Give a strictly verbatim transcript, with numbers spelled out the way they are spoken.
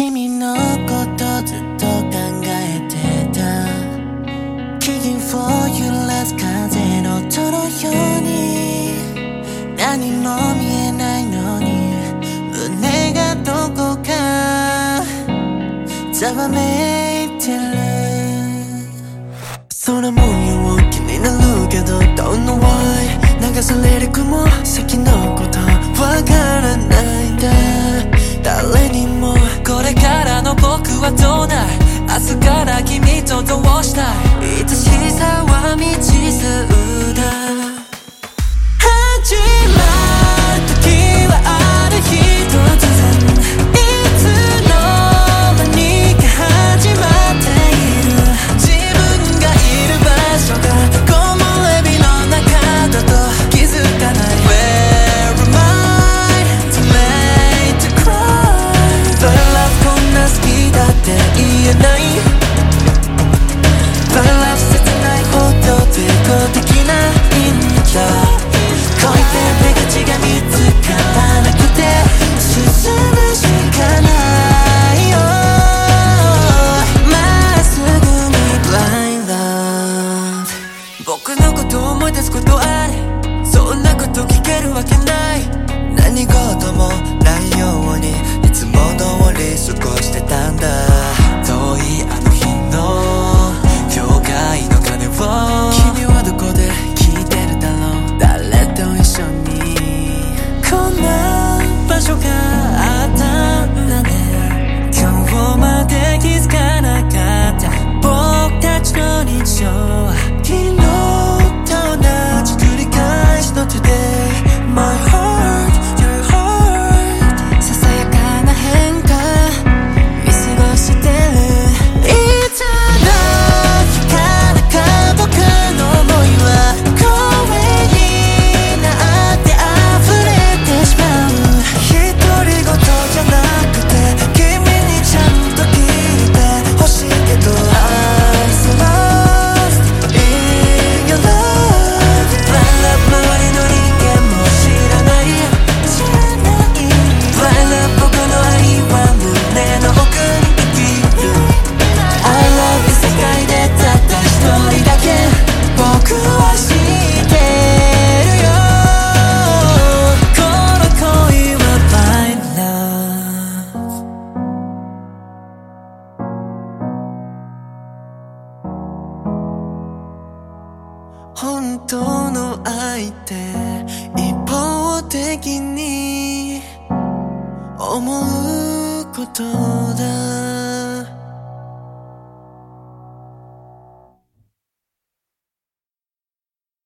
君のことずっと考えてた Kicking for your love 風の音のように何も見えないのに胸がどこかざわめいてる空模様気になるけど Don't know why 流される雲先のことわからないんだ誰にもこれからの僕はどうなる明日から君とどうしたい愛しさは未知数だ始まる時はある日突然いつの間にか始まっている自分がいる場所が木漏れ日の中だと気づかない Where am I? Too late to cry But love こんな好きだって言えない But love 切ないほど抵抗できないんだ恋って目が血が見つからなくて進むしかないよまっすぐに Blind love 僕のことを思い出すことあるそんなこと聞けるわけない何事もないようにいつも通り過ごしてたんだ遠いあの日の教会の鐘を君はどこで聞いてるだろう誰と一緒にこんな場所があったんだね今日まで気づかなかった僕たちの日常は昨日と同じ繰り返しの Today My heart, your heart ささやかな変化見過ごしてるいつの日からか僕の想いは声になって溢れてしまう独り言じゃなくて君にちゃんと聞いてほしいけど I'm so lost in your love Blind love 周りの人間も知らない知らない Blind love 僕の愛は胸の奥に生きる I love you 世界でたった一人だけ僕は知ってるよこの恋は Blind love 本当の愛って一方的に思うことだ